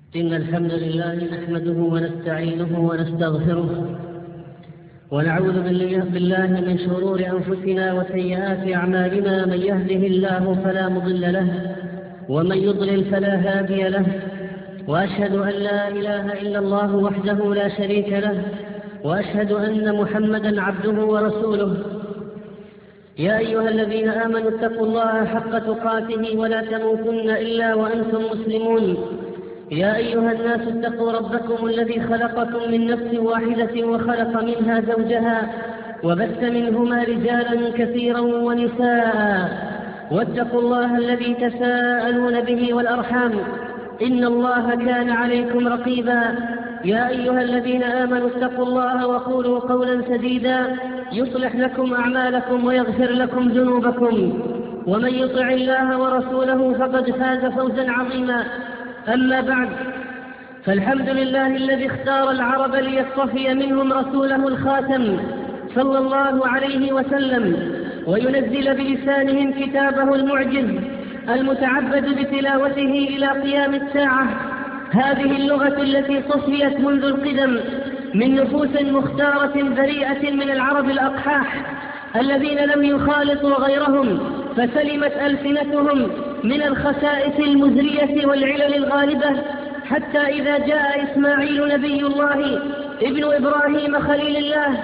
إن الحمد لله نحمده ونستعينه ونستغفره ونعوذ بالله من شرور أنفسنا وسيئات أعمالنا. من يهده الله فلا مضل له ومن يضلل فلا هادي له، وأشهد أن لا إله إلا الله وحده لا شريك له، وأشهد أن محمدا عبده ورسوله. يا أيها الذين آمنوا اتقوا الله حق تقاته ولا تموتن إلا وأنتم مسلمون. يا أيها الناس اتقوا ربكم الذي خلقكم من نفس واحدة وخلق منها زوجها وبث منهما رجالا كثيرا ونساء، واتقوا الله الذي تساءلون به والأرحام إن الله كان عليكم رقيبا. يا أيها الذين آمنوا اتقوا الله وقولوا قولا سديدا يصلح لكم أعمالكم ويغفر لكم ذنوبكم، ومن يطع الله ورسوله فقد فاز فوزا عظيما. أما بعد، فالحمد لله الذي اختار العرب ليصطفي منهم رسوله الخاتم صلى الله عليه وسلم، وينزل بلسانهم كتابه المعجز المتعبد بتلاوته إلى قيام الساعة. هذه اللغة التي صفيت منذ القدم من نفوس مختارة بريئة من العرب الأقحاح الذين لم يخالطوا غيرهم، فسلمت ألسنتهم من الخسائس المزرية والعلل الغالبة، حتى إذا جاء إسماعيل نبي الله ابن إبراهيم خليل الله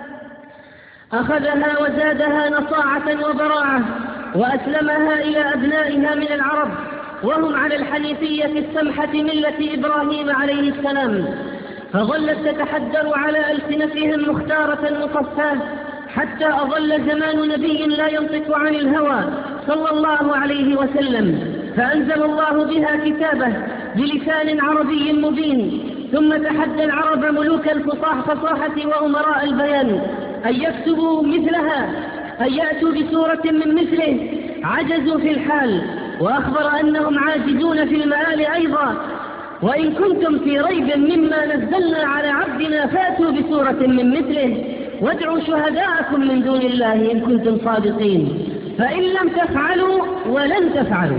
أخذها وزادها نصاعة وبراعة وأسلمها إلى أبنائها من العرب وهم على الحنيفية السمحة ملة إبراهيم عليه السلام، فظلت تتحدر على ألسنتهم مختارة مصفاة حتى أظل زمان نبي لا ينطق عن الهوى صلى الله عليه وسلم، فأنزل الله بها كتابه بلسان عربي مبين. ثم تحدى العرب ملوك الفصاحة وأمراء البيان أن يكتبوا مثلها، أن يأتوا بسورة من مثله، عجزوا في الحال، وأخبر أنهم عاجزون في المآل أيضا. وإن كنتم في ريب مما نزلنا على عبدنا فأتوا بسورة من مثله وادعوا شهداءكم من دون الله إن كنتم صادقين، فإن لم تفعلوا ولن تفعلوا.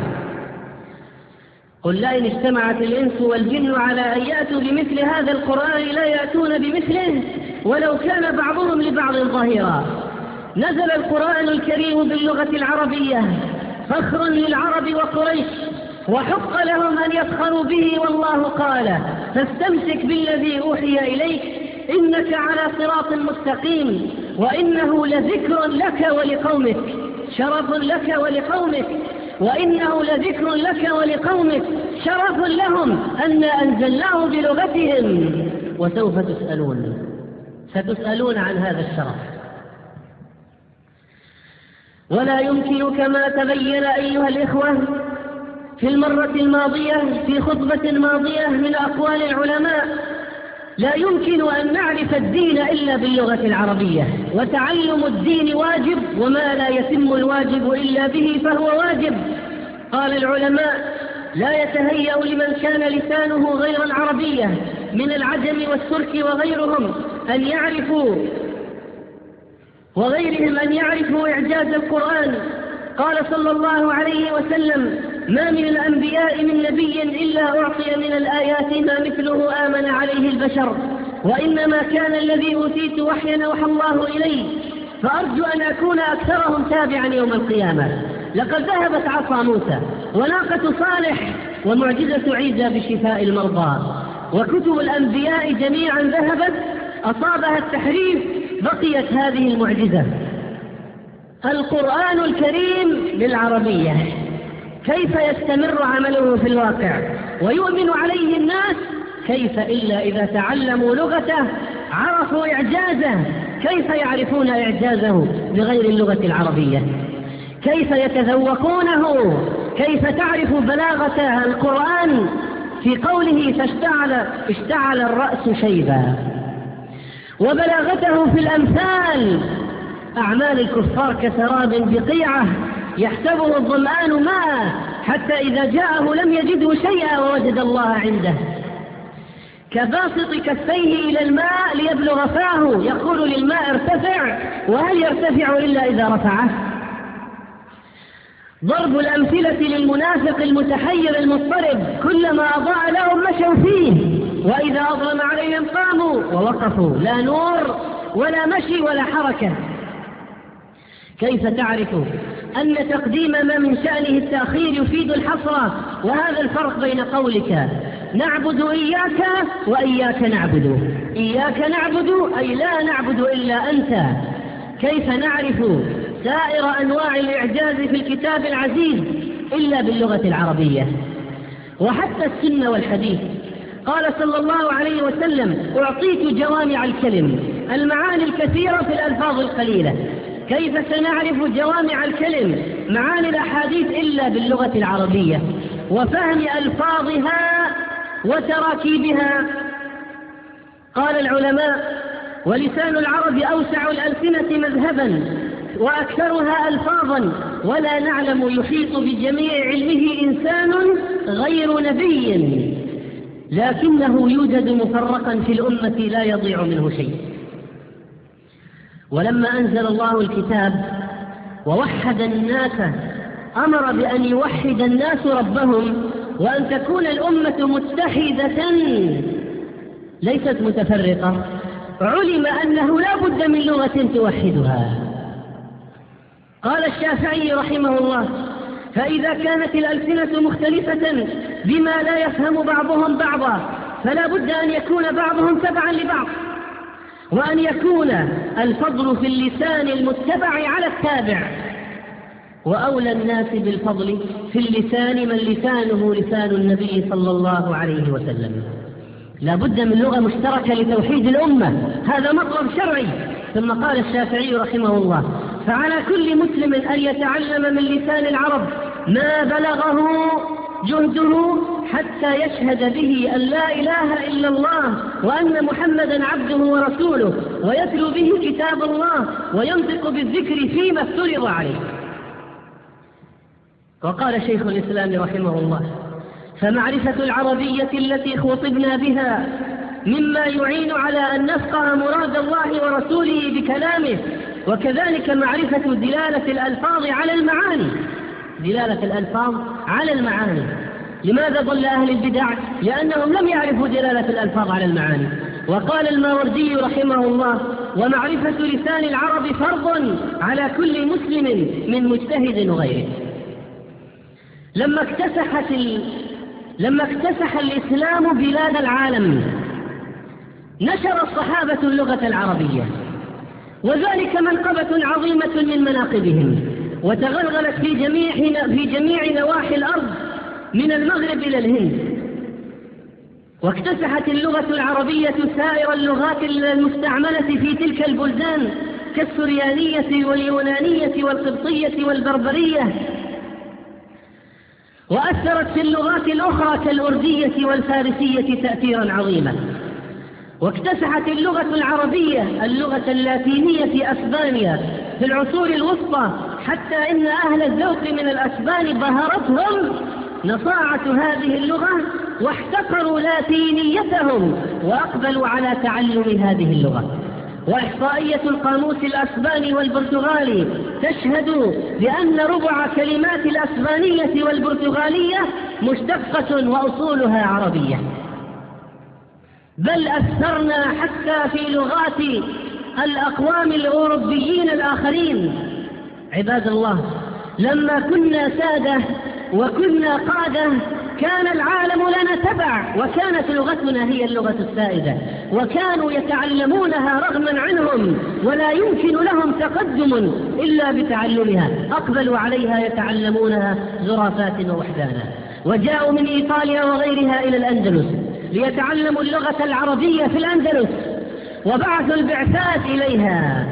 قل لئن اجتمعت الإنس والجن على أن يأتوا بمثل هذا القرآن لا يأتون بمثله ولو كان بعضهم لبعض ظهيرا. نزل القرآن الكريم باللغة العربية فخرا للعرب وقريش، وحق لهم أن يفخروا به، والله قال: فاستمسك بالذي أوحي إليك إنك على صراط مستقيم وإنه لذكر لك ولقومك، شرف لك ولقومك، وإنه لذكر لك ولقومك شرف لهم أن أنزلناه بلغتهم وسوف ستسألون عن هذا الشرف. ولا يمكن كما تبين أيها الإخوة في المرة الماضية في خطبة ماضية من أقوال العلماء، لا يمكن أن نعرف الدين إلا باللغة العربية، وتعلم الدين واجب، وما لا يتم الواجب إلا به فهو واجب. قال العلماء: لا يتهيأ لمن كان لسانه غير العربية من العجم والترك وغيرهم أن يعرفوا إعجاز القرآن. قال صلى الله عليه وسلم: ما من الأنبياء من نبي إلا أعطي من الآيات ما مثله آمن عليه البشر، وإنما كان الذي أوتيت وحيا أوحى الله إليه، فأرجو أن أكون أكثرهم تابعا يوم القيامة. لقد ذهبت عصا موسى وناقة صالح ومعجزة عيسى بشفاء المرضى، وكتب الأنبياء جميعا ذهبت، أصابها التحريف، بقيت هذه المعجزة. القرآن الكريم بالعربية، كيف يستمر عمله في الواقع ويؤمن عليه الناس؟ كيف إلا إذا تعلموا لغته عرفوا إعجازه؟ كيف يعرفون إعجازه بغير اللغة العربية؟ كيف يتذوقونه؟ كيف تعرف بلاغة القرآن في قوله فاشتعل الرأس شيبا، وبلاغته في الأمثال: أعمال الكفار كسراب بقيعة يحسبه الظمآن ماء حتى إذا جاءه لم يجده شيئا ووجد الله عنده، كباسط كفيه إلى الماء ليبلغ فاه يقول للماء ارتفع، وهل يرتفع إلا إذا رفعه؟ ضرب الأمثلة للمنافق المتحير المضطرب: كلما أضاء لهم مشوا وإذا أظلم عليهم قاموا ووقفوا، لا نور ولا مشي ولا حركة. كيف تعرف أن تقديم ما من شأنه التأخير يفيد الحصر؟ وهذا الفرق بين قولك نعبد إياك وإياك نعبد. إياك نعبد أي لا نعبد إلا أنت. كيف نعرف سائر أنواع الإعجاز في الكتاب العزيز إلا باللغة العربية؟ وحتى السنة والحديث قال صلى الله عليه وسلم أعطيت جوامع الكلم، المعاني الكثيرة في الألفاظ القليلة. كيف سنعرف جوامع الكلم معاني الأحاديث إلا باللغة العربية وفهم ألفاظها وتراكيبها؟ قال العلماء ولسان العرب أوسع الألسنة مذهبا وأكثرها ألفاظا، ولا نعلم يحيط بجميع علمه إنسان غير نبي، لكنه يوجد مفرقا في الأمة لا يضيع منه شيء. ولما أنزل الله الكتاب ووحد الناس أمر بأن يوحد الناس ربهم وأن تكون الأمة متحدة ليست متفرقة. علم أنه لا بد من لغة توحدها. قال الشافعي رحمه الله فإذا كانت الألسنة مختلفة بما لا يفهم بعضهم بعضا فلا بد أن يكون بعضهم تبعا لبعض، وأن يكون الفضل في اللسان المتبع على التابع، وأولى الناس بالفضل في اللسان من لسانه لسان النبي صلى الله عليه وسلم. لا بد من لغة مشتركة لتوحيد الأمة، هذا مطلب شرعي. ثم قال الشافعي رحمه الله فعلى كل مسلم أن يتعلم من لسان العرب ما بلغه جهده حتى يشهد به أن لا إله إلا الله وأن محمدا عبده ورسوله، ويتلو به كتاب الله وينطق بالذكر فيما افترض عليه. وقال شيخ الإسلام رحمه الله فمعرفة العربية التي خطبنا بها مما يعين على أن نفقه مراد الله ورسوله بكلامه، وكذلك معرفة دلالة الألفاظ على المعاني. دلالة الألفاظ على المعاني. لماذا ضل أهل البدع؟ لأنهم لم يعرفوا دلالة الألفاظ على المعاني. وقال الماوردي رحمه الله ومعرفة لسان العرب فرض على كل مسلم من مجتهد وغيره. لما اكتسح الإسلام بلاد العالم نشر الصحابة اللغة العربية، وذلك منقبة عظيمة من مناقبهم، وتغلغلت في جميع نواحي الأرض من المغرب إلى الهند. واكتسحت اللغة العربية سائر اللغات المستعملة في تلك البلدان كالسريانية واليونانية والقبطية والبربرية، وأثرت في اللغات الأخرى كالأردية والفارسية تأثيرا عظيما. واكتسحت اللغة العربية اللغة اللاتينية في أسبانيا في العصور الوسطى، حتى إن أهل الذوق من الأسبان بهرتهم نصاعة هذه اللغة واحتقروا لاتينيتهم وأقبلوا على تعلم هذه اللغة. وإحصائية القاموس الأسباني والبرتغالي تشهد بأن ربع كلمات الأسبانية والبرتغالية مشتقة وأصولها عربية، بل أثرنا حتى في لغات الأقوام الأوروبيين الآخرين. عباد الله، لما كنا سادة وكنا قادة كان العالم لنا تبع، وكانت لغتنا هي اللغة السائدة، وكانوا يتعلمونها رغما عنهم ولا يمكن لهم تقدم إلا بتعلمها. أقبلوا عليها يتعلمونها زرافات ووحدانا، وجاءوا من إيطاليا وغيرها إلى الأندلس ليتعلموا اللغة العربية في الأندلس، وبعثوا البعثات إليها.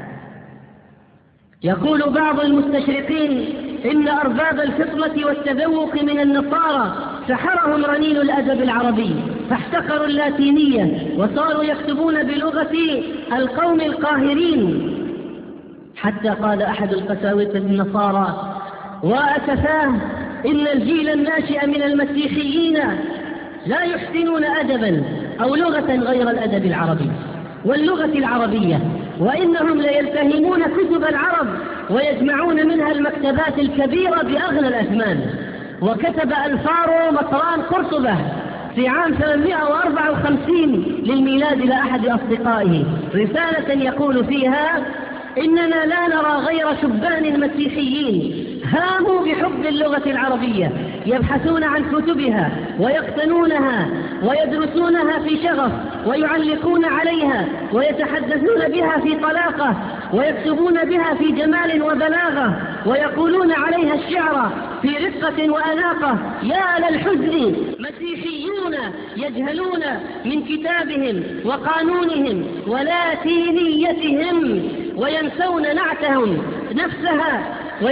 يقول بعض المستشرقين إن أرباب الفطرة والتذوق من النصارى سحرهم رنين الأدب العربي فاحتقروا اللاتينية وصاروا يكتبون بلغة القوم القاهرين، حتى قال أحد القساوسة النصارى وأسفاه إن الجيل الناشئ من المسيحيين لا يحسنون أدبا أو لغة غير الأدب العربي واللغة العربية، وإنهم ليلتهمون كتب العرب ويجمعون منها المكتبات الكبيرة بأغلى الأثمان. وكتب الفارو مطران قرطبة في عام 854 للميلاد إلى أحد أصدقائه رسالة يقول فيها: إننا لا نرى غير شبان مسيحيين هاموا بحب اللغة العربية، يبحثون عن كتبها ويقتنونها ويدرسونها في شغف ويعلقون عليها ويتحدثون بها في طلاقة ويكتبون بها في جمال وبلاغة ويقولون عليها الشعر في رقة وأناقة. يا للحزن، مسيحيون يجهلون من كتابهم وقانونهم ولاتينيتهم وينسون نعتهم نفسها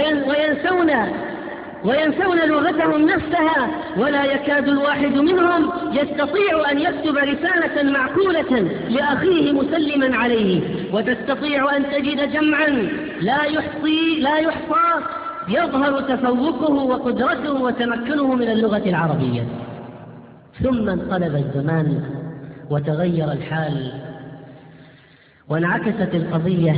وينسون لغتهم نفسها، ولا يكاد الواحد منهم يستطيع أن يكتب رسالة معقولة لأخيه مسلما عليه. وتستطيع أن تجد جمعا لا يحصى يظهر تفوقه وقدرته وتمكنه من اللغة العربية. ثم انقلب الزمان وتغير الحال وانعكست القضية.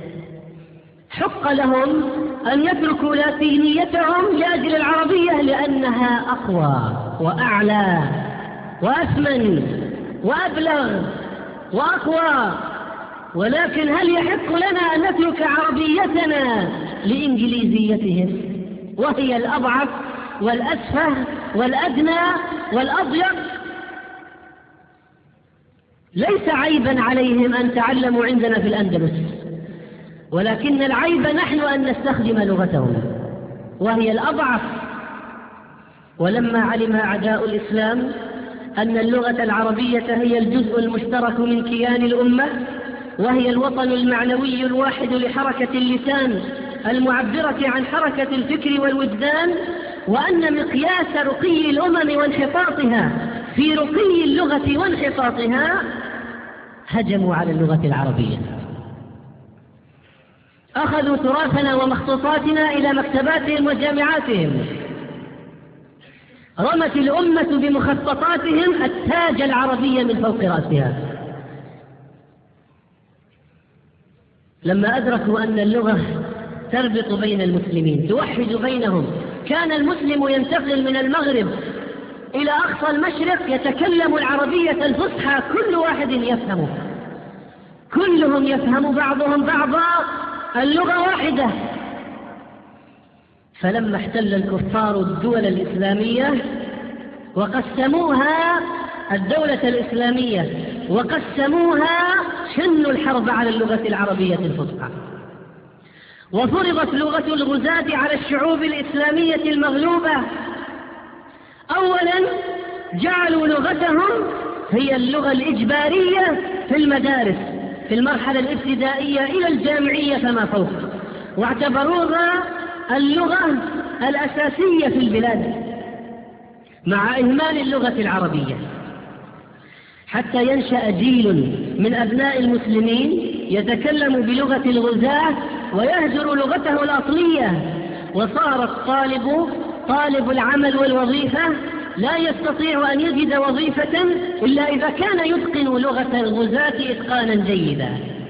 حق لهم أن يتركوا لاتينيتهم لأجل العربية لأنها أقوى وأعلى وأثمن وأبلغ وأقوى. ولكن هل يحق لنا أن نترك عربيتنا لإنجليزيتهم وهي الأضعف والأسفه والأدنى والأضيق؟ ليس عيبا عليهم أن تعلموا عندنا في الأندلس، ولكن العيب نحن أن نستخدم لغتهم وهي الأضعف. ولما علم أعداء الإسلام أن اللغة العربية هي الجزء المشترك من كيان الأمة، وهي الوطن المعنوي الواحد لحركة اللسان المعبرة عن حركة الفكر والوجدان، وأن مقياس رقي الأمم وانحطاطها في رقي اللغة وانحطاطها، هجموا على اللغة العربية. أخذوا تراثنا ومخطوطاتنا إلى مكتباتهم وجامعاتهم. رمت الأمة بمخططاتهم التاج العربي من فوق رأسها. لما أدركوا أن اللغة تربط بين المسلمين، توحد بينهم، كان المسلم ينتقل من المغرب إلى أقصى المشرق يتكلم العربية الفصحى، كل واحد يفهمه، كلهم يفهم بعضهم بعضا، اللغة واحدة. فلما احتل الكفار الدول الإسلامية وقسموها الدولة الإسلامية وقسموها، شنوا الحرب على اللغة العربية الفصحى، وفرضت لغة الغزاة على الشعوب الإسلامية المغلوبة. أولا جعلوا لغتهم هي اللغة الإجبارية في المدارس في المرحلة الابتدائية إلى الجامعية فما فوق، واعتبروها اللغة الأساسية في البلاد مع إهمال اللغة العربية، حتى ينشأ جيل من أبناء المسلمين يتكلم بلغة الغزاة ويهجر لغته الأصلية. وصار طالب العمل والوظيفة لا يستطيع أن يجد وظيفة إلا إذا كان يتقن لغة الغزاة إتقانا جيدا،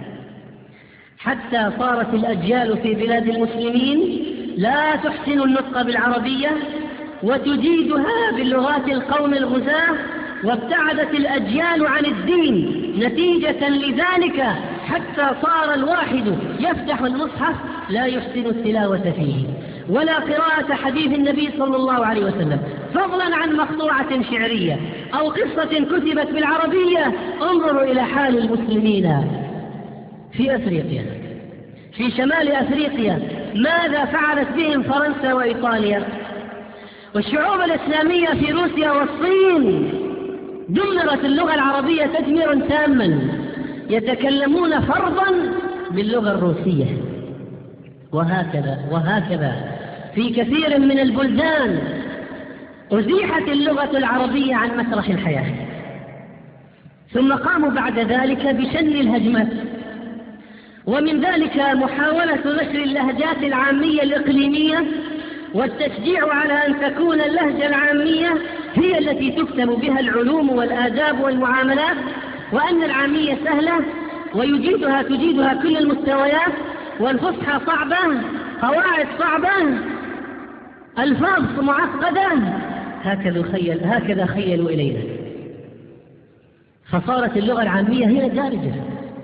حتى صارت الأجيال في بلاد المسلمين لا تحسن النطق بالعربية وتجيدها باللغات القوم الغزاة، وابتعدت الأجيال عن الدين نتيجة لذلك، حتى صار الواحد يفتح المصحف لا يحسن التلاوة فيه ولا قراءة حديث النبي صلى الله عليه وسلم، فضلا عن مقطوعة شعرية أو قصة كتبت بالعربية. انظروا إلى حال المسلمين في أفريقيا، في شمال أفريقيا، ماذا فعلت بهم فرنسا وإيطاليا؟ والشعوب الإسلامية في روسيا والصين دمرت اللغة العربية تدميرا تاما، يتكلمون فرضا باللغة الروسية. وهكذا في كثير من البلدان أزيحت اللغة العربية عن مسرح الحياة. ثم قاموا بعد ذلك بشن الهجمات، ومن ذلك محاولة نشر اللهجات العامية الإقليمية والتشجيع على أن تكون اللهجة العامية هي التي تكتب بها العلوم والآداب والمعاملات، وأن العامية سهلة تجيدها كل المستويات، والفصحى صعبة، قواعد صعبة، ألفاظ معقدة. هكذا خيلوا إلينا. فصارت اللغة العامية هي الدارجة،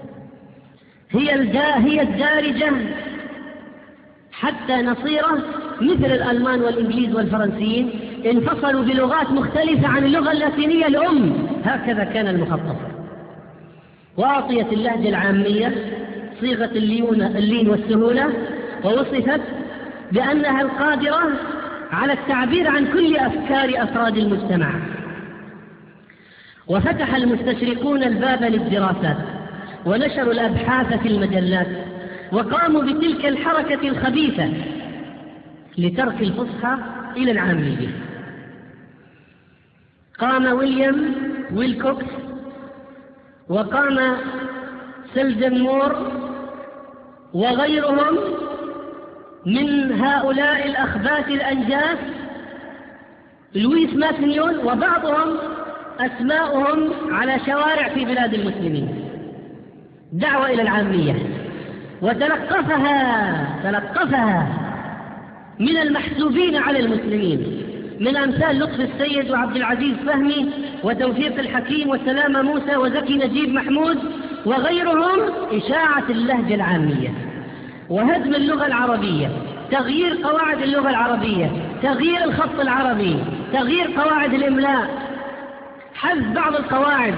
هي الدارجة، حتى نصير مثل الألمان والإنجليز والفرنسيين انفصلوا بلغات مختلفة عن اللغة اللاتينية الأم. هكذا كان المخطط. وأعطيت اللهجة العامية صيغة اللين والسهولة، ووصفت بأنها القادرة على التعبير عن كل أفكار أفراد المجتمع. وفتح المستشرقون الباب للدراسات ونشروا الأبحاث في المجلات، وقاموا بتلك الحركة الخبيثة لترك الفصحى إلى العامية. قام ويليام ويلكوكس وقام سيلدن مور وغيرهم من هؤلاء الأخباث الأنجاس، لويس ماسنيون وبعضهم أسماؤهم على شوارع في بلاد المسلمين، دعوة إلى العامية، وتلقفها من المحسوبين على المسلمين من أمثال لطفي السيد وعبد العزيز فهمي وتوفيق الحكيم وسلامة موسى وزكي نجيب محمود وغيرهم. إشاعة اللهجة العامية وهدم اللغة العربية، تغيير قواعد اللغة العربية، تغيير الخط العربي، تغيير قواعد الإملاء، حذف بعض القواعد.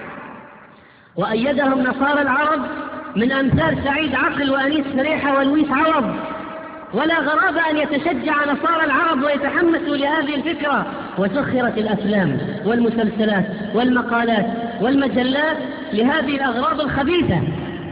وأيدهم نصارى العرب من أمثال سعيد عقل وأنيس فريحة ولويس عوض. ولا غرابة أن يتشجع نصارى العرب ويتحمسوا لهذه الفكرة، وسخرت الأفلام والمسلسلات والمقالات والمجلات لهذه الأغراض الخبيثة.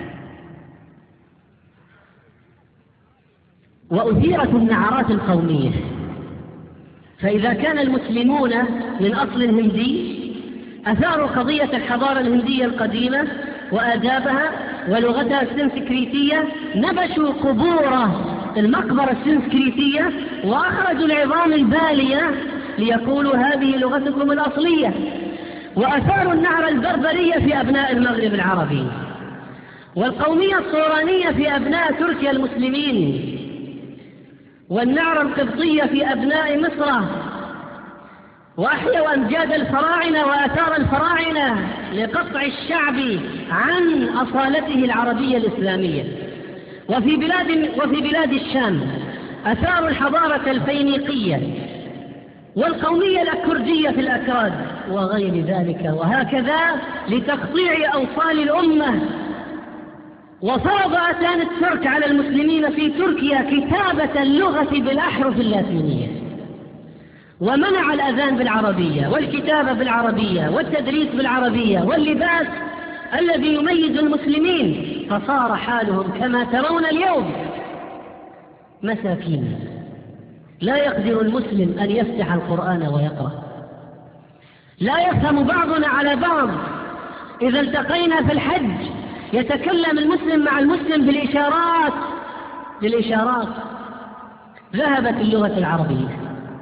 وأثيرت النعرات القومية، فإذا كان المسلمون من أصل هندي أثاروا قضية الحضارة الهندية القديمة وآدابها ولغتها السنسكريتية، نبشوا قبور المقبرة السنسكريتية وأخرجوا العظام البالية ليقولوا هذه لغتكم الأصلية. وأثاروا النعرة البربرية في أبناء المغرب العربي، والقومية الصورانية في أبناء تركيا المسلمين، والنعرة القبطية في أبناء مصر، وأحيوا أمجاد الفراعنة وآثار الفراعنة لقطع الشعب عن أصالته العربية الإسلامية. وفي بلاد الشام أثاروا الحضارة الفينيقية والقومية الأكردية في الأكراد وغير ذلك، وهكذا لتقطيع أوصال الأمة. وفرض أتان الترك على المسلمين في تركيا كتابة اللغة بالأحرف اللاتينية، ومنع الأذان بالعربية والكتابة بالعربية والتدريس بالعربية واللباس الذي يميز المسلمين، فصار حالهم كما ترون اليوم مساكين. لا يقدر المسلم أن يفتح القرآن ويقرأ، لا يفهم بعضنا على بعض. إذا التقينا في الحج يتكلم المسلم مع المسلم بالإشارات. ذهبت اللغة العربية.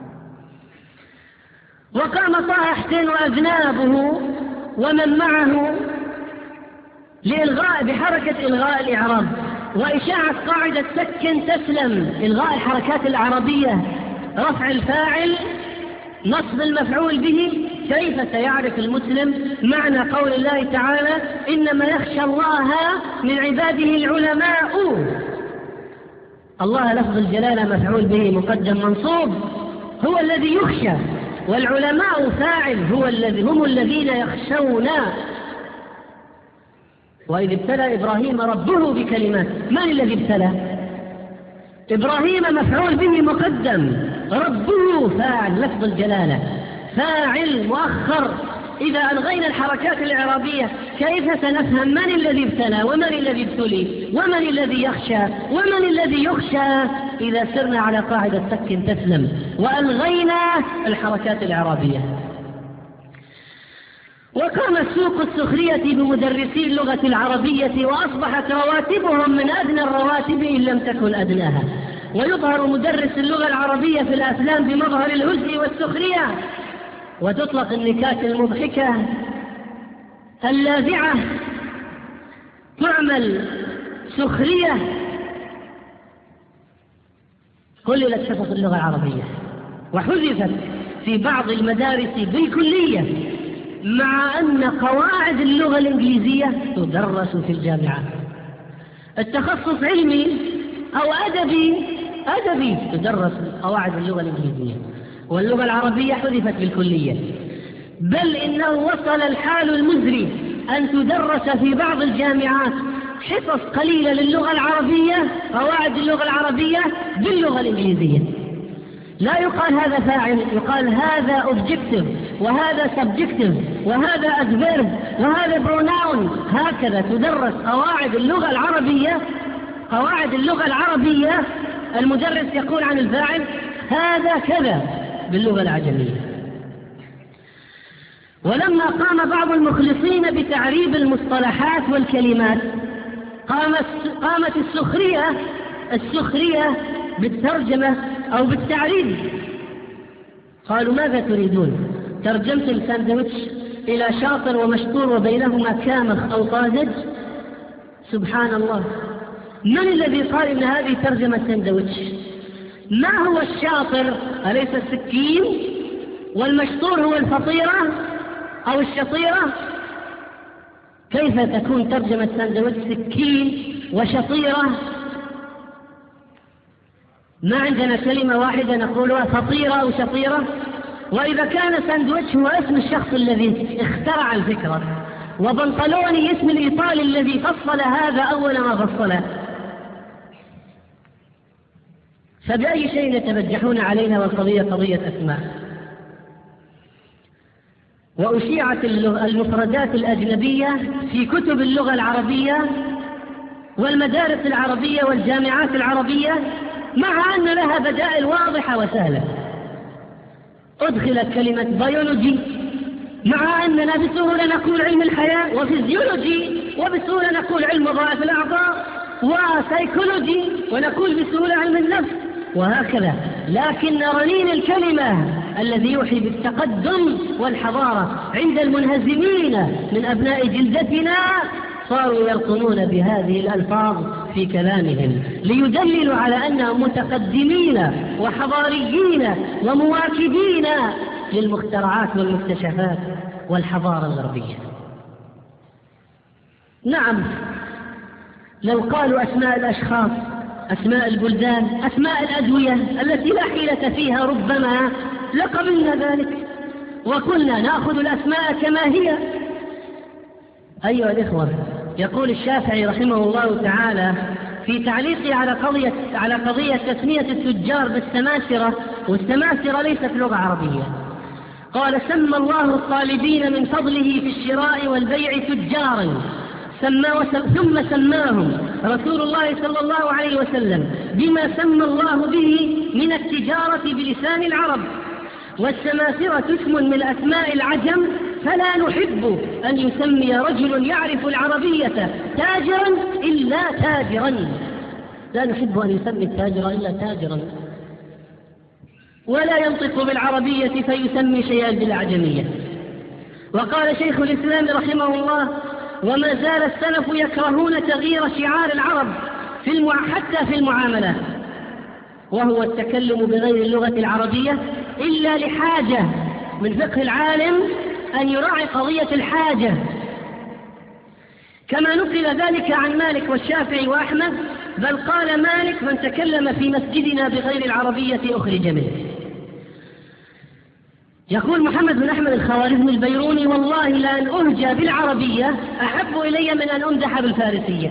وقام طه حسين وأذنابه ومن معه بحركة إلغاء الإعراب وإشاعة قاعدة سكن تسلم، إلغاء الحركات العربية، رفع الفاعل، نصب المفعول به. كيف سيعرف المسلم معنى قول الله تعالى إنما يخشى الله من عباده العلماء؟ الله لفظ الجلالة مفعول به مقدم منصوب، هو الذي يخشى، والعلماء فاعل هم الذين يخشون. وإذ ابتلى إبراهيم ربه بكلمات، من الذي ابتلى؟ إبراهيم مفعول به مقدم، ربه فاعل، لفظ الجلالة فاعل مؤخر. إذا ألغينا الحركات الإعرابية كيف سنفهم من الذي ابتلى ومن الذي ابتلي ومن الذي يخشى ومن الذي يخشى إذا سرنا على قاعدة سكن تسلم وألغينا الحركات الإعرابية؟ وقام سوق السخرية بمدرسي اللغة العربية، وأصبحت رواتبهم من أدنى الرواتب إن لم تكن أدناها. ويظهر مدرس اللغة العربية في الأفلام بمظهر الهزء والسخرية، وتطلق النكات المضحكة اللاذعة، تعمل سخرية. قللت حصص اللغة العربية وحذفت في بعض المدارس بالكلية مع أن قواعد اللغة الإنجليزية تدرس في الجامعات. التخصص علمي أو أدبي تدرس قواعد اللغة الإنجليزية، واللغة العربية حذفت بالكلية. بل إنه وصل الحال المزري أن تدرس في بعض الجامعات حصص قليلة للغة العربية، قواعد اللغة العربية باللغة الإنجليزية. لا يقال هذا فاعل، يقال هذا objective وهذا subjective وهذا adverb وهذا pronoun. هكذا تدرس قواعد اللغة العربية. قواعد اللغة العربية المدرس يقول عن الفاعل هذا كذا باللغة العجمية. ولما قام بعض المخلصين بتعريب المصطلحات والكلمات قامت السخرية بالترجمة أو بالتعريب. قالوا ماذا تريدون؟ ترجمتم ساندويتش إلى شاطر ومشطور وبينهما كامخ أو طازج؟ سبحان الله، من الذي قال إن هذه ترجمة ساندويتش؟ ما هو الشاطر؟ أليس السكين؟ والمشطور هو الفطيرة أو الشطيرة؟ كيف تكون ترجمة ساندويتش سكين وشطيرة؟ ما عندنا كلمة واحدة نقولها فطيرة أو شطيرة. وإذا كان ساندويتش هو اسم الشخص الذي اخترع الفكرة، وبنطلوني اسم الإيطالي الذي فصل هذا أول ما فصله، فبأي شيء يتبجحون علينا والقضية قضية أسماء؟ وأشيعت المفردات الأجنبية في كتب اللغة العربية والمدارس العربية والجامعات العربية، مع أن لها بدائل واضحة وسهلة. أدخلت كلمة بيولوجي مع أننا بسهولة نقول علم الحياة، وفيزيولوجي وبسهولة نقول علم وظائف الأعضاء، وسايكولوجي ونقول بسهولة علم النفس، وهكذا. لكن رنين الكلمة الذي يوحي بالتقدم والحضارة عند المنهزمين من أبناء جلدتنا صاروا يلقنون بهذه الألفاظ في كلامهم ليدللوا على أنهم متقدمين وحضاريين ومواكبين للمخترعات والمكتشفات والحضارة الغربية. نعم، لو قالوا أسماء الأشخاص، أسماء البلدان، أسماء الأدوية التي لا حيلة فيها ربما لقبلنا ذلك وقلنا نأخذ الأسماء كما هي. أيها الإخوة، يقول الشافعي رحمه الله تعالى في تعليقه على قضية تسمية التجار بالسماسرة، والسماسرة ليست لغة عربية، قال: سمى الله الطالبين من فضله في الشراء والبيع تجارا، ثم سماهم رسول الله صلى الله عليه وسلم بما سمى الله به من التجارة بلسان العرب. والسماسرة اسم من أسماء العجم، فلا نحب أن يسمي رجل يعرف العربية تاجرا إلا تاجرا، لا نحب أن يسمي التاجر إلا تاجرا، ولا ينطق بالعربية فيسمي شيئا بالأعجمية. وقال شيخ الإسلام رحمه الله: وما زال السلف يكرهون تغيير شعار العرب حتى في المعاملات، وهو التكلم بغير اللغة العربية إلا لحاجة. من فقه العالم أن يراعي قضية الحاجة، كما نقل ذلك عن مالك والشافعي وأحمد، بل قال مالك: من تكلم في مسجدنا بغير العربية أخرج منه. يقول محمد بن أحمد الخوارزمي البيروني: والله لأن أهجى بالعربية أحب إلي من أن أمدح بالفارسية.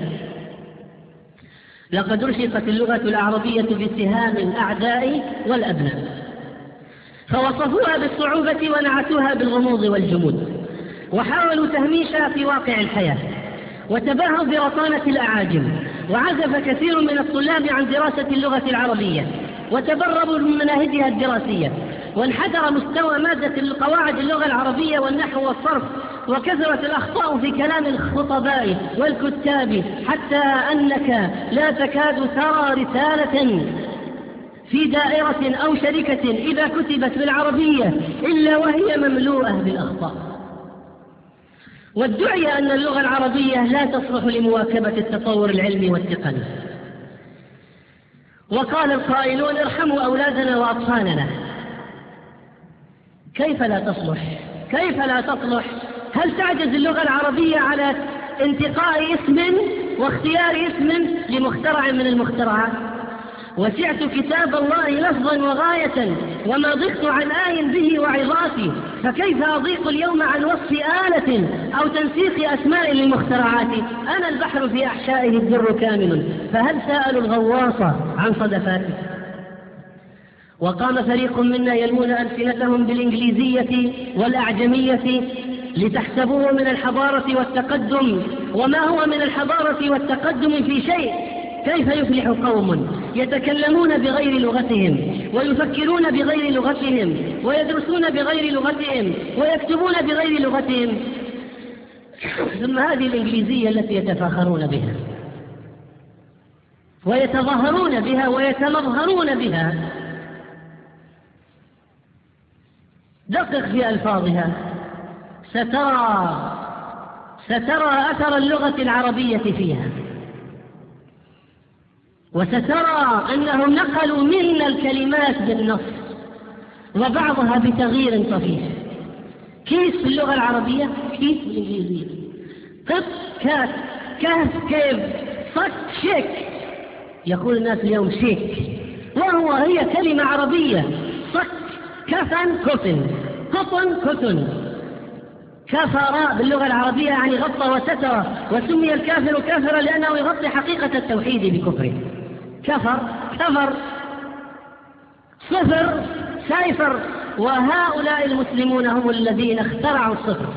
لقد رشقت اللغة العربية باتهام الأعداء والأبناء، فوصفوها بالصعوبة ونعتوها بالغموض والجمود، وحاولوا تهميشها في واقع الحياة، وتباهوا برطانة الأعاجم، وعزف كثير من الطلاب عن دراسة اللغة العربية، وتبربوا من مناهجها الدراسية، وانحدر مستوى مادة قواعد اللغة العربية والنحو والصرف، وكثرت الأخطاء في كلام الخطباء والكتاب، حتى أنك لا تكاد ترى رسالة في دائرة أو شركة إذا كتبت بالعربية إلا وهي مملوءة بالأخطاء. وادعي أن اللغة العربية لا تصلح لمواكبة التطور العلمي والتقني. وقال القائلون: ارحموا أولادنا وأطفالنا. كيف لا تصلح؟ كيف لا تصلح هل تعجز اللغة العربية على انتقاء اسم واختيار اسم لمخترع من المخترعات؟ وسعت كتاب الله لفظا وغاية وما ضقت عن آي به وعظاتي، فكيف أضيق اليوم عن وصف آلة أو تنسيق أسماء للمخترعات؟ أنا البحر في أحشائه الدر كامل، فهل سألوا الغواص عن صدفاته؟ وقام فريق منا يلمون ألسنتهم بالإنجليزية والأعجمية لتحسبوه من الحضارة والتقدم، وما هو من الحضارة والتقدم في شيء. كيف يفلح قوم يتكلمون بغير لغتهم ويفكرون بغير لغتهم ويدرسون بغير لغتهم ويكتبون بغير لغتهم، ثم هذه الإنجليزية التي يتفاخرون بها ويتظاهرون بها ويتمظهرون بها. دقق في ألفاظها، سترى أثر اللغة العربية فيها، وسترى أنهم نقلوا منا الكلمات بالنص وبعضها بتغيير طفيف. كيس في اللغة العربية، كيس بالإنجليزية، قط كاس، كهف كيف، صك شيك، يقول الناس اليوم شيك، هي كلمة عربية. صك كفن كفن، قطن كتن. كفر باللغة العربية يعني غطى وستر، وسمي الكافر كافرا لأنه يغطي حقيقة التوحيد بكفره. كفر كفر، صفر سيفر، وهؤلاء المسلمون هم الذين اخترعوا الصفر،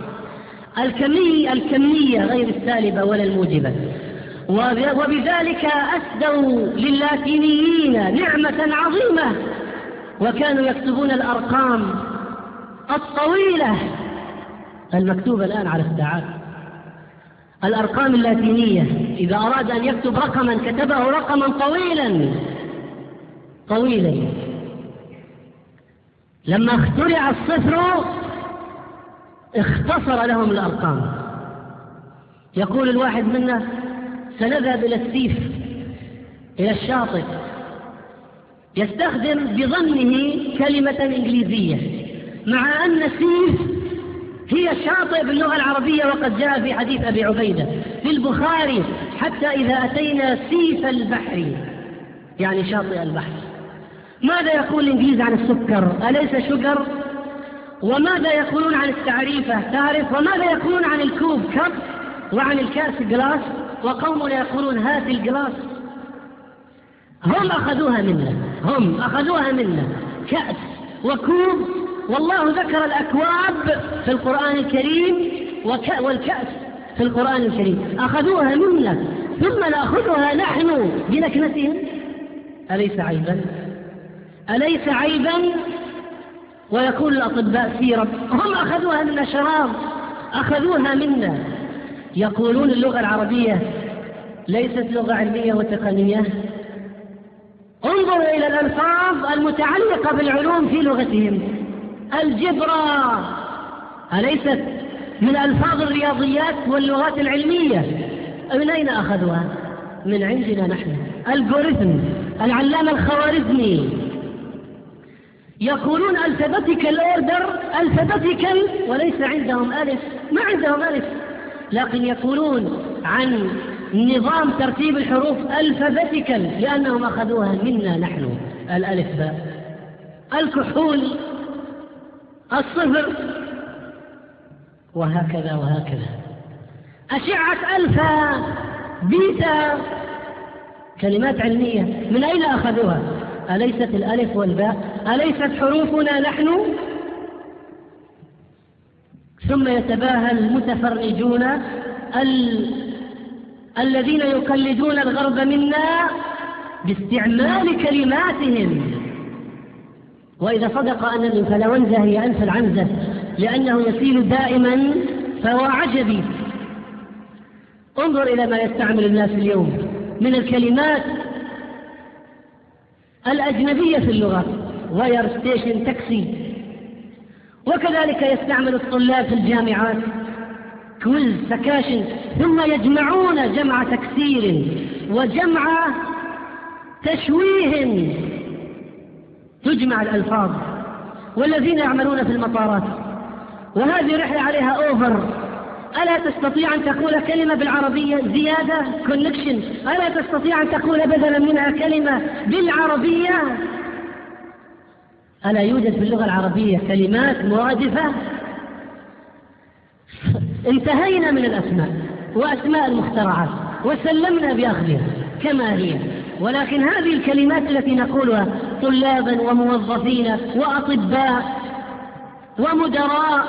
الكمية غير السالبة ولا الموجبة، وبذلك أسدوا للاتينيين نعمة عظيمة، وكانوا يكتبون الأرقام الطويلة المكتوبة الآن على الساعات، الأرقام اللاتينية. إذا أراد أن يكتب رقما كتبه رقما طويلا. لما اخترع الصفر اختصر لهم الأرقام. يقول الواحد منا: سنذهب إلى السيف، إلى الشاطئ، يستخدم بظنه كلمة إنجليزية، مع أن سيف هي شاطئ باللغة العربية، وقد جاء في حديث أبي عبيدة في البخاري: حتى إذا أتينا سيف البحر، يعني شاطئ البحر. ماذا يقول الإنجليز عن السكر؟ أليس شجر؟ وماذا يقولون عن التعريفة؟ تعرف. وماذا يقولون عن الكوب؟ كب. وعن الكأس جلاس. وقومنا يقولون هات الجلاس. هم أخذوها منا كأس وكوب، والله ذكر الأكواب في القرآن الكريم والكأس في القرآن الكريم، أخذوها منا ثم نأخذها نحن بلكنتهم. أليس عيبا؟ ويقول الأطباء سيرب، هم أخذوها منا شراب، أخذوها منا. يقولون اللغة العربية ليست لغة علمية وتقنية. انظر إلى الألفاظ المتعلقة بالعلوم في لغتهم. الجبرة أليست من ألفاظ الرياضيات واللغات العلمية؟ من أين أخذوها؟ من عندنا نحن. الجوريثم، العلامة الخوارزمي، يقولون alphabetical order، alphabetical، وليس عندهم ألف، ما عندهم ألف، لكن يقولون عن نظام ترتيب الحروف alphabetical لأنهم أخذوها منا نحن. الألف باء، الكحول، الصفر، وهكذا. أشعة ألفا، بيتا، كلمات علمية، من أين أخذوها؟ أليست الألف والباء؟ أليست حروفنا نحن؟ ثم يتباهى المتفرجون الذين يقلدون الغرب منا باستعمال كلماتهم. وإذا صدق أن الإنفلونزا هي أنف العنزة لأنه يسيل دائما فهو عجبي. انظر إلى ما يستعمل الناس اليوم من الكلمات الأجنبية في اللغة، واير ستيشن، تاكسي. وكذلك يستعمل الطلاب في الجامعات كويز، سكاشن، ثم يجمعون جمع تكسير وجمع تشويه، تجمع الألفاظ. والذين يعملون في المطارات، وهذه رحلة عليها أوفر ألا تستطيع أن تقول كلمة بالعربية زيادة كونكشن؟ ألا تستطيع أن تقول بدلا منها كلمة بالعربية؟ ألا يوجد في اللغة العربية كلمات مرادفة؟ انتهينا من الأسماء وأسماء المخترعات وسلمنا بأخذها كما هي، ولكن هذه الكلمات التي نقولها طلابا وموظفين وأطباء ومدراء،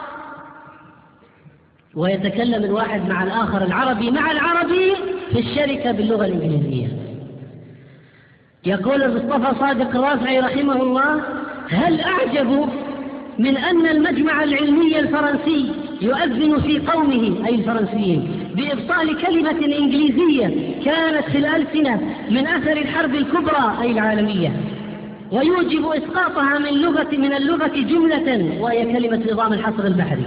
ويتكلم الواحد مع الآخر العربي مع العربي في الشركة باللغة الإنجليزية. يقول المصطفى صادق الرافعي رحمه الله: هل أعجب من أن المجمع العلمي الفرنسي يؤذن في قومه أي الفرنسيين بإبطال كلمة إنجليزية كانت في الألسنة من أثر الحرب الكبرى أي العالمية، ويوجب إسقاطها من اللغة جملة، وهي كلمة نظام الحصر البحري،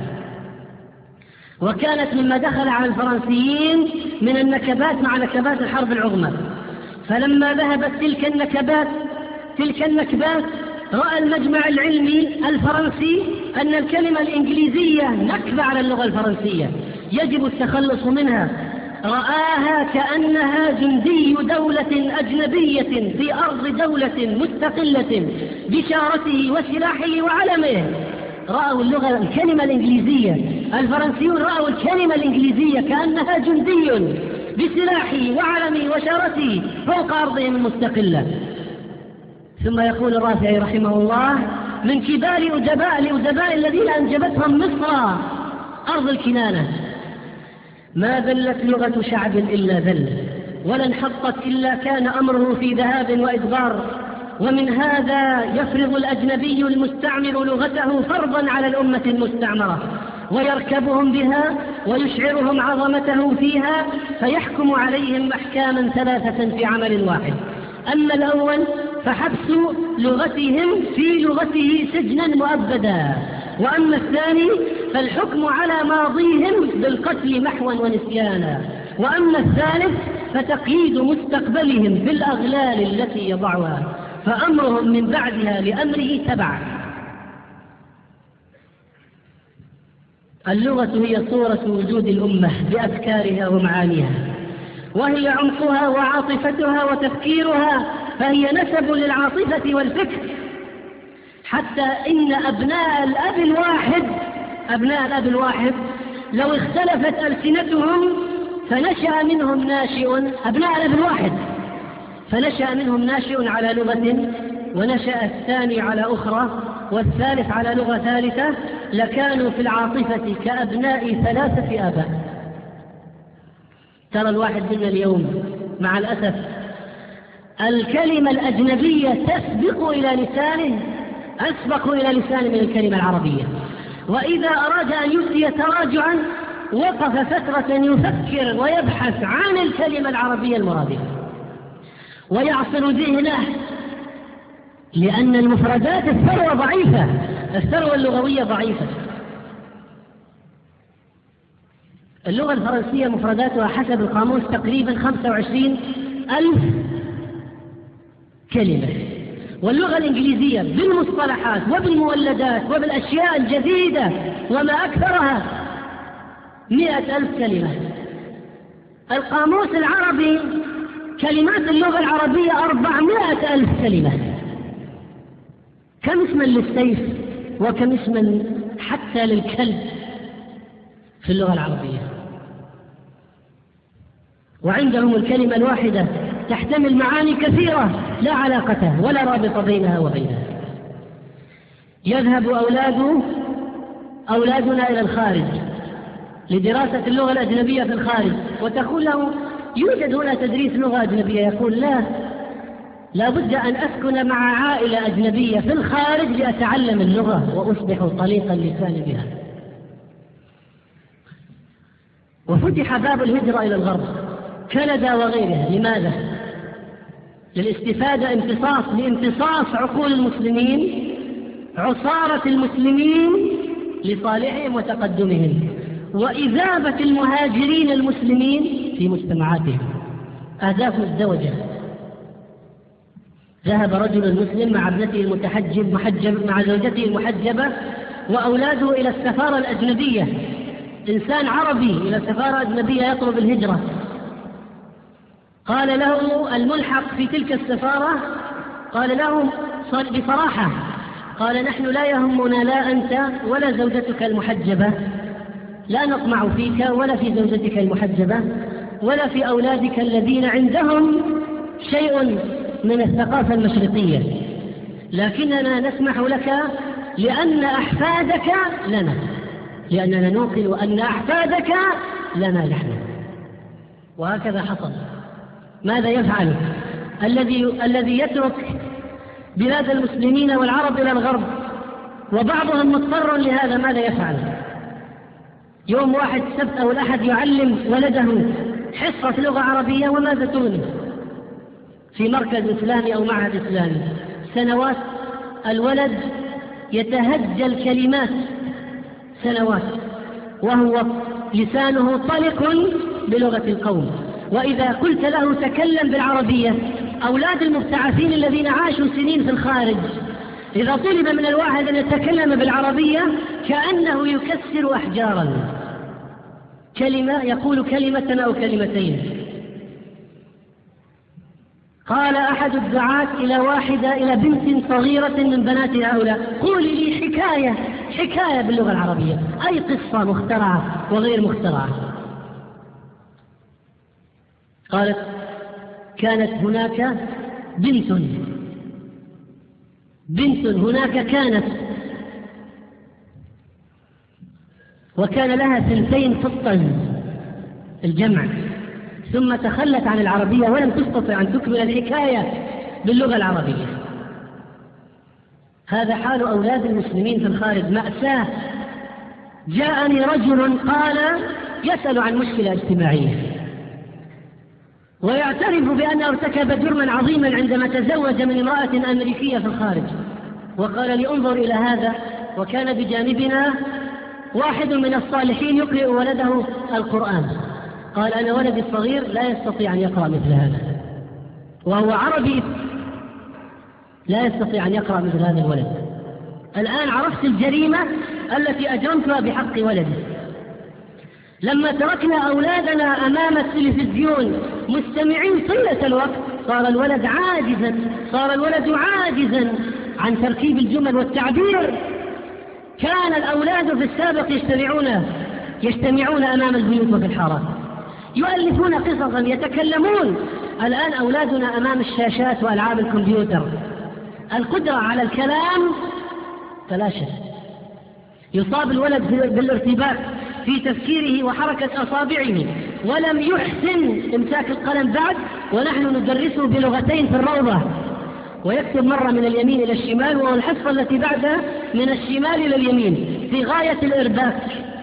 وكانت مما دخل على الفرنسيين من النكبات مع نكبات الحرب العظمى. فلما ذهبت تلك النكبات رأى المجمع العلمي الفرنسي أن الكلمة الإنجليزية نكبة على اللغة الفرنسية يجب التخلص منها، رآها كأنها جندي دولة أجنبية في أرض دولة مستقلة بشارته وسلاحه وعلمه. رأوا الكلمة الإنجليزية، الفرنسيون رأوا الكلمة الإنجليزية كأنها جندي بسلاحه وعلمه وشارته فوق أرضهم المستقلة. ثم يقول الرافعي رحمه الله: من كبار الأدباء الذين أنجبتهم مصر أرض الكنانة: ما ذلت لغة شعب إلا ذل، ولا انحطت إلا كان أمره في ذهاب وإدبار، ومن هذا يفرض الأجنبي المستعمر لغته فرضا على الأمة المستعمرة، ويركبهم بها ويشعرهم عظمته فيها، فيحكم عليهم أحكاما ثلاثة في عمل واحد. أما الأول فحبس لغتهم في لغته سجنا مؤبدا، وأما الثاني فالحكم على ماضيهم بالقتل محوا ونسيانا، وأما الثالث فتقييد مستقبلهم بالأغلال التي يضعها، فأمرهم من بعدها لأمره تبع. اللغة هي صورة وجود الأمة بأفكارها ومعانيها، وهي عمقها وعاطفتها وتفكيرها، فهي نسب للعاطفة والفكر، حتى إن أبناء الأب الواحد لو اختلفت ألسنتهم فنشأ منهم ناشئ، أبناء الأب الواحد فنشأ منهم ناشئ على لغة، ونشأ الثاني على أخرى، والثالث على لغة ثالثة، لكانوا في العاطفة كأبناء ثلاثة آباء. ترى الواحد منا اليوم مع الأسف الكلمة الأجنبية أسبق إلى لسانه من الكلمة العربية، وإذا أراد أن يسري تراجعا وقف فترة يفكر ويبحث عن الكلمة العربية المرادفة ويعصر ذهنه، لأن المفردات الثروة ضعيفة، الثروة اللغوية ضعيفة. اللغة الفرنسية مفرداتها حسب القاموس تقريبا 25,000 كلمة، واللغة الإنجليزية بالمصطلحات وبالمولدات وبالأشياء الجديدة وما أكثرها 100,000 كلمة. القاموس العربي كلمات اللغة العربية 400,000 كلمة. كم اسما للسيف وكم اسما حتى للكلب في اللغة العربية، وعندهم الكلمة الواحدة تحتمل معاني كثيرة لا علاقة ولا رابط بينها وبينها. يذهب أولادنا إلى الخارج لدراسة اللغة الأجنبية في الخارج، وتقول له يوجد هنا تدريس لغة أجنبية، يقول لا بد أن أسكن مع عائلة أجنبية في الخارج لأتعلم اللغة وأصبح طليق اللسان بها. وفتح باب الهجرة إلى الغرب، كندا وغيرها. لماذا؟ للاستفادة، لامتصاص عقول المسلمين، عصارة المسلمين لصالحهم وتقدمهم، وإذابة المهاجرين المسلمين في مجتمعاتهم. أهداف مزدوجة. ذهب رجل مسلم مع ابنته مع زوجته المحجبة وأولاده إلى السفارة الأجنبية إنسان عربي إلى سفارة أجنبية يطلب الهجرة، قال له الملحق في تلك السفارة، قال له بصراحة، قال نحن لا يهمنا لا أنت ولا زوجتك المحجبة، لا نطمع فيك ولا في زوجتك المحجبة ولا في أولادك الذين عندهم شيء من الثقافة المشرقية، لكننا نسمح لك لأن أحفادك لنا، لأننا نوقن أن أحفادك لنا نحن. وهكذا حصل. ماذا يفعل الذي يترك بلاد المسلمين والعرب إلى الغرب وبعضهم مضطر لهذا؟ ماذا يفعل؟ يوم واحد السبت أو الأحد يعلم ولده حصة لغة عربية، وماذا تغني؟ في مركز إسلامي أو معهد إسلامي سنوات الولد يتهجى الكلمات سنوات وهو لسانه طلق بلغة القوم. وإذا قلت له تكلم بالعربية، أولاد المبتعثين الذين عاشوا سنين في الخارج إذا طلب من الواحد أن يتكلم بالعربية كأنه يكسر أحجارا، كلمة يقول كلمة أو كلمتين. قال أحد الدعاة إلى بنت صغيرة من بنات هؤلاء: قولي لي حكاية باللغة العربية، أي قصة مخترعة وغير مخترعة. قالت: كانت هناك بنت هناك كانت، وكان لها 2 فطا الجمع، ثم تخلت عن العربية ولم تستطع أن تكمل الحكاية باللغة العربية. هذا حال أولاد المسلمين في الخارج، مأساة. جاءني رجل قال يسأل عن مشكلة اجتماعية ويعترف بأنه ارتكب جرما عظيما عندما تزوج من امرأة أمريكية في الخارج، وقال لي انظر إلى هذا. وكان بجانبنا واحد من الصالحين يقرئ ولده القرآن، قال أنا ولدي الصغير لا يستطيع أن يقرأ مثل هذا، وهو عربي لا يستطيع أن يقرأ مثل هذا الولد. الآن عرفت الجريمة التي أجرمتها بحق ولدي. لما تركنا أولادنا أمام التلفزيون مستمعين طيلة الوقت صار الولد عاجزا عن تركيب الجمل والتعبير. كان الأولاد في السابق يجتمعون أمام البيوت وفي الحارات، يؤلفون قصصا، يتكلمون. الآن أولادنا أمام الشاشات وألعاب الكمبيوتر، القدرة على الكلام تلاشت. يصاب الولد بالارتباك في تفكيره وحركة أصابعه، ولم يحسن إمساك القلم بعد، ونحن ندرسه بلغتين في الروضة، ويكتب مرة من اليمين إلى الشمال، والحصة التي بعدها من الشمال إلى اليمين، في غاية الإرباك.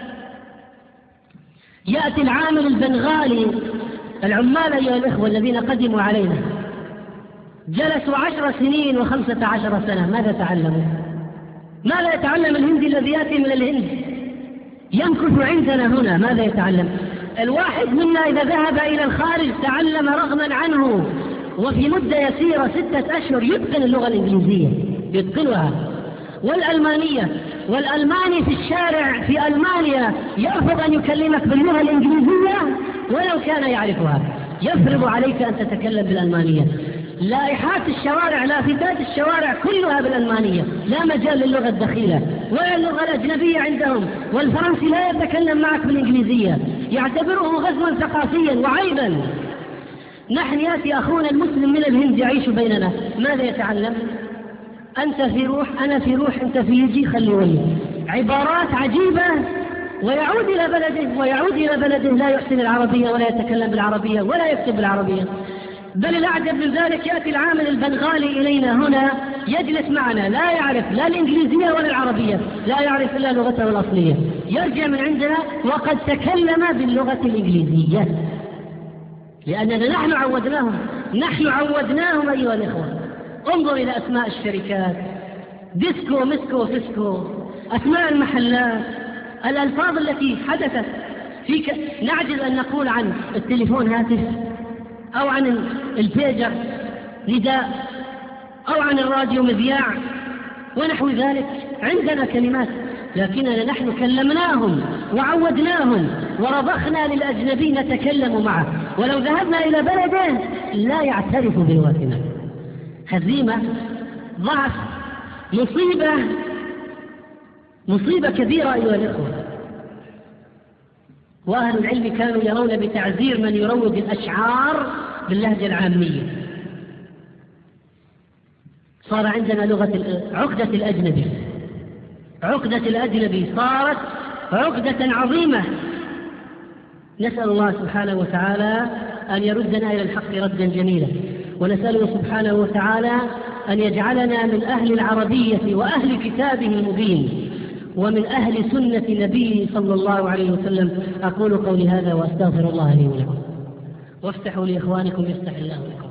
يأتي العامل البنغالي، العمال أيها الإخوة الذين قدموا علينا جلسوا 10 سنين و15 سنة، ماذا تعلموا؟ ماذا يتعلم الهندي الذي يأتي من الهند يمكث عندنا هنا؟ ماذا يتعلم؟ الواحد منا إذا ذهب إلى الخارج تعلم رغما عنه، وفي مدة يسيرة 6 أشهر يتقن اللغة الإنجليزية، يتقنها. والألماني في الشارع في ألمانيا يرفض أن يكلمك باللغة الإنجليزية ولو كان يعرفها، يفرض عليك أن تتكلم بالألمانية. لائحات الشوارع، لافتات الشوارع كلها بالألمانية، لا مجال للغة الدخيلة ولا اللغة الأجنبية عندهم. والفرنسي لا يتكلم معك بالإنجليزية، يعتبره غزوا ثقافيا وعيبا. نحن يأتي أخونا المسلم من الهند يعيش بيننا، ماذا يتعلم؟ أنت في روح، أنا في روح، أنت في يجي، خلي ولي، عبارات عجيبة. ويعود إلى بلده لا يحسن العربية ولا يتكلم بالعربية ولا يكتب بالعربية. بل الأعجب من ذلك يأتي العامل البنغالي إلينا هنا يجلس معنا، لا يعرف لا الإنجليزية ولا العربية، لا يعرف إلا لغته الأصلية، يرجع من عندنا وقد تكلم باللغة الإنجليزية، لأننا نحن عودناهم أيها الإخوة. انظر إلى أسماء الشركات، ديسكو، مسكو، فيسكو، أسماء المحلات، الألفاظ التي حدثت فيك. نعجز أن نقول عن التليفون هاتف، أو عن البيجر نداء، أو عن الراديو مذياع ونحو ذلك. عندنا كلمات لكننا نحن كلمناهم وعودناهم ورضخنا للأجنبي نتكلم معه، ولو ذهبنا إلى بلده لا يعترف بلغتنا. هزيمة، ضعف، مصيبة كبيرة أيها الإخوة. وأهل العلم كانوا يرون بتعزير من يروج الأشعار باللهجة العامية. صار عندنا عقدة الأجنبي. عقدة الأجنبي صارت عقدة عظيمة. نسأل الله سبحانه وتعالى أن يردنا إلى الحق ردا جميلا، ونسأله سبحانه وتعالى أن يجعلنا من أهل العربية وأهل كتابه المبين ومن أهل سنة نبيه صلى الله عليه وسلم. أقول قولي هذا وأستغفر الله لي ولكم، وافتحوا لإخوانكم يفتح الله لكم.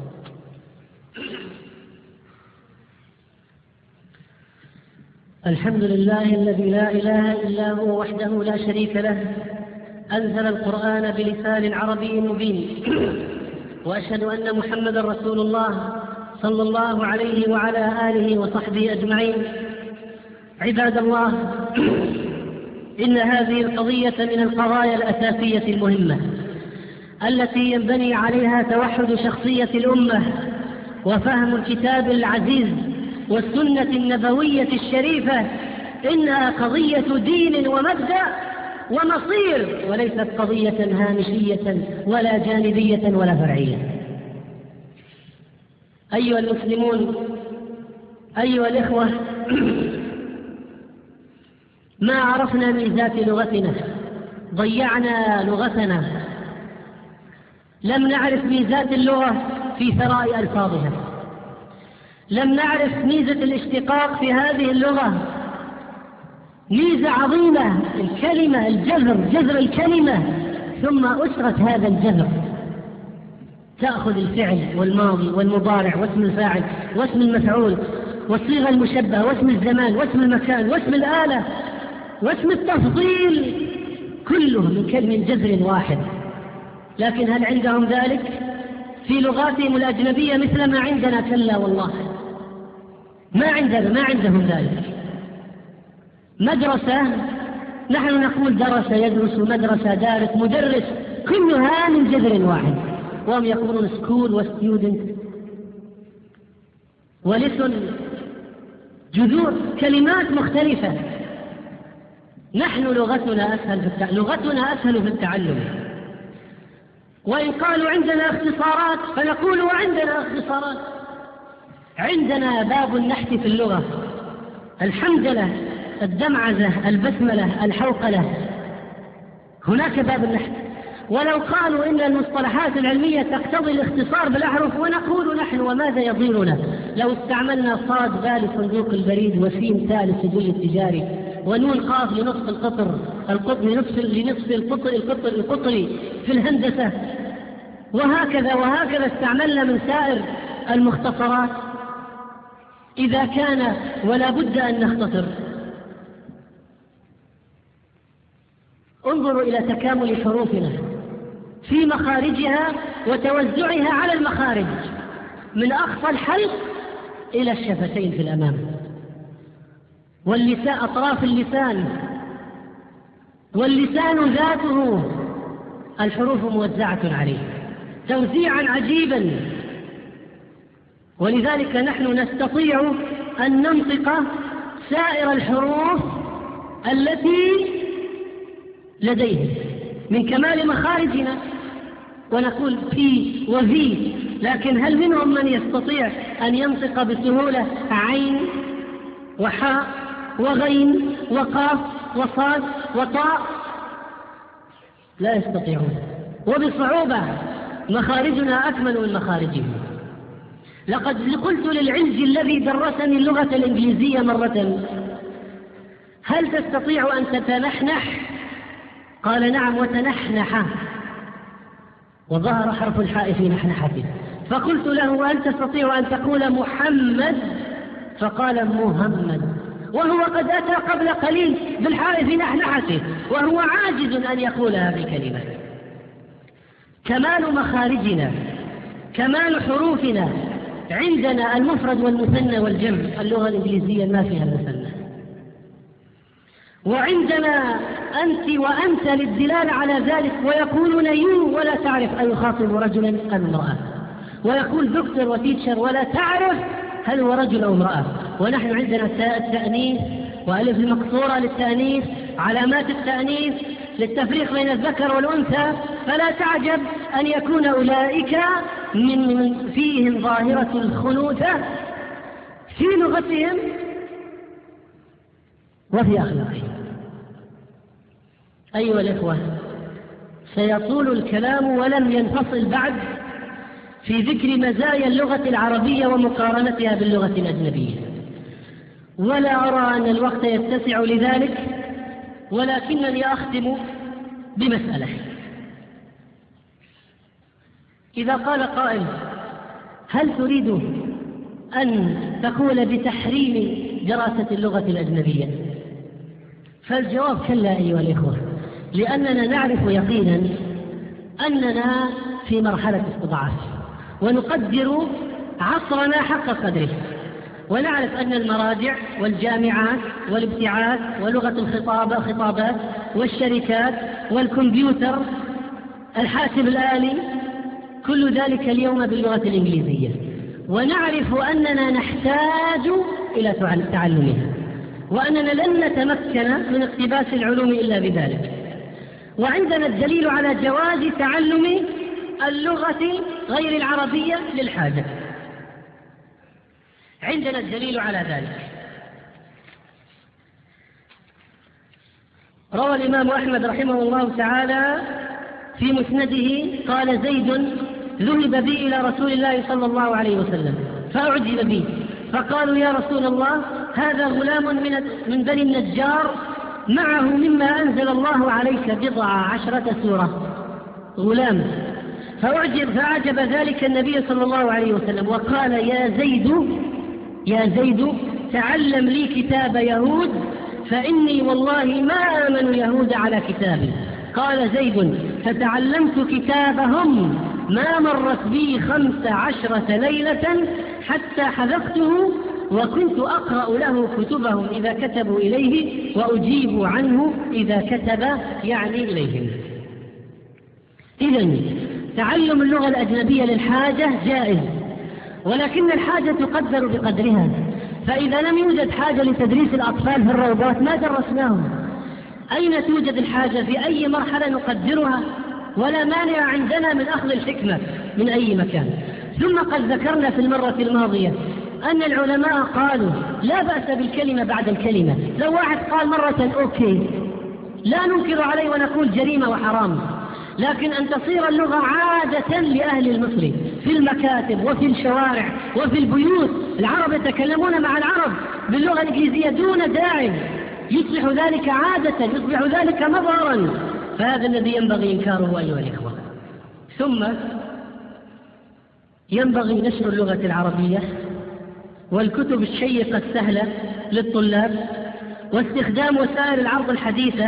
الحمد لله الذي لا إله إلا هو وحده لا شريك له، أنزل القرآن بلسان عربي مبين، وأشهد أن محمدا رسول الله صلى الله عليه وعلى آله وصحبه أجمعين. عباد الله، إن هذه القضية من القضايا الأساسية المهمة التي ينبني عليها توحد شخصية الأمة وفهم الكتاب العزيز والسنة النبوية الشريفة. إنها قضية دين ومبدأ ومصير، وليست قضية هامشية ولا جانبية ولا فرعية. أيها المسلمون، أيها الإخوة، ما عرفنا ميزات لغتنا، ضيعنا لغتنا، لم نعرف ميزات اللغة في ثراء ألفاظها، لم نعرف ميزة الاشتقاق في هذه اللغة، ميزة عظيمة. الكلمة، جذر الكلمة، ثم أسرة هذا الجذر تأخذ الفعل والماضي والمضارع واسم الفاعل واسم المفعول والصيغة المشبهة واسم الزمان واسم المكان واسم الآلة واسم التفضيل، كله من جذر واحد. لكن هل عندهم ذلك في لغاتهم الأجنبية مثل ما عندنا؟ كلا والله، ما عندهم ذلك. مدرسة، نحن نقول درس يدرس، مدرسة دارس، مدرس، كلها من جذر واحد، وهم يقولون سكول وستودنت ولسن، جذور، كلمات مختلفة. نحن لغتنا أسهل في التعلم، وإن قالوا عندنا اختصارات فنقول وعندنا اختصارات. عندنا باب النحت في اللغة، الحمدلة، الدمعزة، البسملة، الحوقلة، هناك باب النحت. ولو قالوا إن المصطلحات العلمية تقتضي الاختصار بالأحرف، ونقول نحن وماذا يضيرنا لو استعملنا صاد بال صندوق البريد، وسين تاء للسجل التجاري، ونون قاف لنصف القطر لنصف القطري في الهندسة، وهكذا استعملنا من سائر المختصرات إذا كان ولا بد أن نختصر. انظروا إلى تكامل حروفنا في مخارجها وتوزعها على المخارج، من أقصى الحلق إلى الشفتين في الأمام، واللسان، أطراف اللسان، واللسان ذاته الحروف موزعة عليه توزيعا عجيبا. ولذلك نحن نستطيع أن ننطق سائر الحروف التي لديه من كمال مخارجنا، ونقول في وفي. لكن هل منهم من يستطيع أن ينطق بسهولة عين وحاء وغين وقاف وصاد وطاء؟ لا يستطيعون، وبصعوبة. مخارجنا أكمل من مخارجهم. لقد قلت للعلج الذي درسني اللغة الإنجليزية مرة: هل تستطيع أن تتنحنح؟ قال: نعم. وتنحنح، وظهر حرف الحاء في نحنحته. فقلت له: هل تستطيع أن تقول محمد؟ فقال: مهمد، وهو قد أتى قبل قليل بالحاء في نحنحته، وهو عاجز أن يقولها بكلمة. كمال مخارجنا، كمال حروفنا. عندنا المفرد والمثنى والجمع، اللغة الإنجليزية ما فيها المثنى. وعندنا أنت وأنت للدلالة على ذلك، ويقولون يو ولا تعرف أن يخاطب رجلا أم امرأة، ويقول دكتور وتيتشر ولا تعرف هل هو رجل أو امرأة. ونحن عندنا التأنيث وألف المقصورة للتأنيث، علامات التأنيث للتفريق بين الذكر والأنثى، فلا تعجب أن يكون أولئك من فيهم ظاهرة الخنوثة في لغتهم وفي أخلاقهم. أيها الإخوة، سيطول الكلام ولم ينفصل بعد في ذكر مزايا اللغة العربية ومقارنتها باللغة الأجنبية، ولا أرى أن الوقت يتسع لذلك، ولكنني أختم بمسألة. إذا قال قائل هل تريد أن تقول بتحريم دراسة اللغة الأجنبية؟ فالجواب كلا أيها الإخوة، لأننا نعرف يقينا أننا في مرحلة استضعاف، ونقدر عصرنا حق قدره، ونعرف أن المراجع والجامعات والابتعاث ولغة الخطابات والشركات والكمبيوتر الحاسب الآلي كل ذلك اليوم باللغة الإنجليزية، ونعرف أننا نحتاج إلى تعلمها، وأننا لن نتمكن من اقتباس العلوم إلا بذلك. وعندنا الدليل على جواز تعلم اللغة غير العربية للحاجة، عندنا الدليل على ذلك. روى الإمام أحمد رحمه الله تعالى في مسنده قال زيد ذهب بي إلى رسول الله صلى الله عليه وسلم فأعجب بي، فقالوا يا رسول الله هذا غلام من بني النجار معه مما أنزل الله عليك 19 سورة، غلام. فأعجب ذلك النبي صلى الله عليه وسلم وقال يا زيد تعلم لي كتاب يهود، فإني والله ما آمن يهود على كتابي. قال زيد فتعلمت كتابهم ما مرت بي 15 ليلة حتى حذفته، وكنت أقرأ له كتبهم إذا كتبوا إليه وأجيب عنه إذا كتب يعني إليهم. إذن تعلم اللغة الأجنبية للحاجة جائز، ولكن الحاجة تقدر بقدرها، فإذا لم يوجد حاجة لتدريس الأطفال في الروضات ما درسناهم. أين توجد الحاجة؟ في أي مرحلة نقدرها، ولا مانع عندنا من أخذ الحكمة من أي مكان. ثم قد ذكرنا في المرة الماضية أن العلماء قالوا لا بأس بالكلمة بعد الكلمة. لو واحد قال مرة أوكي لا ننكر عليه ونقول جريمة وحرام، لكن أن تصير اللغة عادة لأهل المصري في المكاتب وفي الشوارع وفي البيوت، العرب يتكلمون مع العرب باللغة الإنجليزية دون داعي، يصبح ذلك عادة، يصبح ذلك مظهرا، فهذا الذي ينبغي إنكاره أيها الإخوة. ثم ينبغي نشر اللغة العربية والكتب الشيقة السهلة للطلاب، واستخدام وسائل العرض الحديثة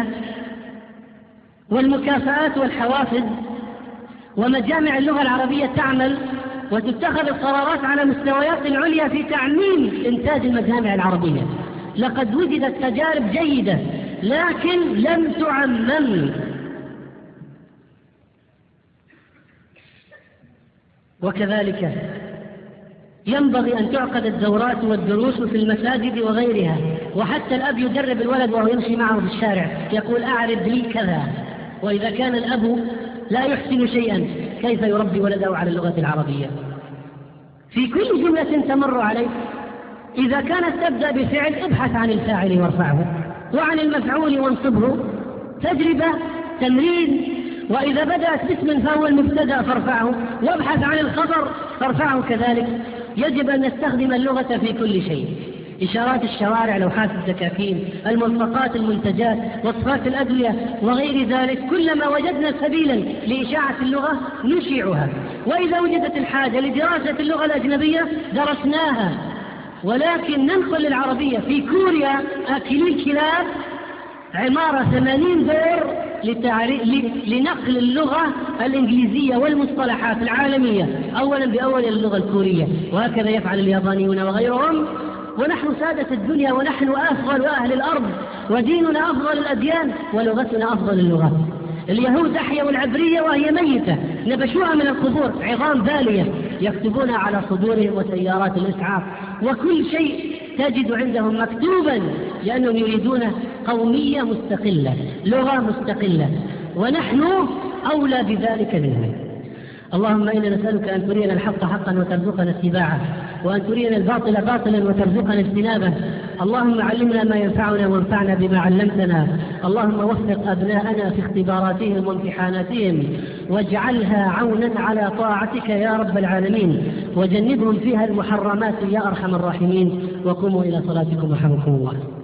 والمكافآت والحوافز، ومجامع اللغة العربية تعمل وتتخذ القرارات على مستويات عليا في تعميم إنتاج المجامع العربية. لقد وجدت تجارب جيدة لكن لم تعمم. وكذلك ينبغي أن تعقد الدورات والدروس في المساجد وغيرها، وحتى الأب يدرب الولد وهو يمشي معه في الشارع يقول أعرض لي كذا. وإذا كان الأب لا يحسن شيئا كيف يربي ولده على اللغة العربية؟ في كل جملة تمر عليك إذا كانت تبدأ بفعل ابحث عن الفاعل وارفعه، وعن المفعول وانصبه، تجربة تمرين. وإذا بدأت باسم فهو المبتدأ فارفعه، وابحث عن الخبر فارفعه كذلك. يجب أن نستخدم اللغة في كل شيء، إشارات الشوارع، لوحات الدكاكين، الملصقات، المنتجات، وصفات الأدوية وغير ذلك. كلما وجدنا سبيلا لإشاعة اللغة نشيعها، وإذا وجدت الحاجة لدراسة اللغة الأجنبية درسناها. ولكن ننقل للعربية في كوريا آكلي الكلاب عمارة 80 دور لنقل اللغة الإنجليزية والمصطلحات العالمية أولا بأول اللغة الكورية، وهكذا يفعل اليابانيون وغيرهم. ونحن سادة الدنيا، ونحن أفضل أهل الأرض، وديننا أفضل الأديان، ولغتنا أفضل اللغات. اليهود أحيوا العبرية وهي ميتة، نبشوها من القبور، عظام بالية يكتبون على صدورهم وسيارات الإسعاف، وكل شيء تجد عندهم مكتوبا، لأنهم يريدون قومية مستقلة، لغة مستقلة، ونحن أولى بذلك منهم. اللهم إنا نسألك أن ترينا الحق حقا وترزقنا اتباعه، وأن ترينا الباطل باطلا وترزقنا اجتنابه. اللهم علمنا ما ينفعنا وانفعنا بما علمتنا. اللهم وفق أبناءنا في اختباراتهم وامتحاناتهم، واجعلها عونا على طاعتك يا رب العالمين، وجنبهم فيها المحرمات يا أرحم الراحمين. وقوموا إلى صلاتكم رحمكم الله.